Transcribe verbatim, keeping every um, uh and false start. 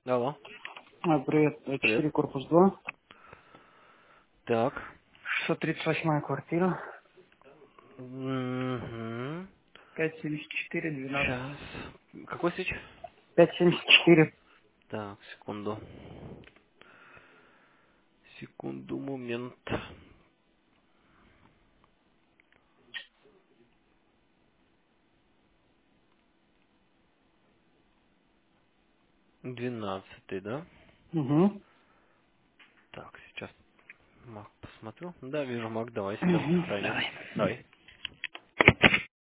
Алло, А, привет, э, привет. четыре корпус два, Так. шестьсот тридцать восьмая квартира, Угу. пять семьдесят четыре двенадцать. Сейчас. Какой свеч? пять семьдесят четыре. Так, секунду. Секунду, момент. Двенадцатый, да? Угу. Так, сейчас Мак посмотрю. Да, вижу Мак, давай, секунд, Угу. крайний. Давай. Давай.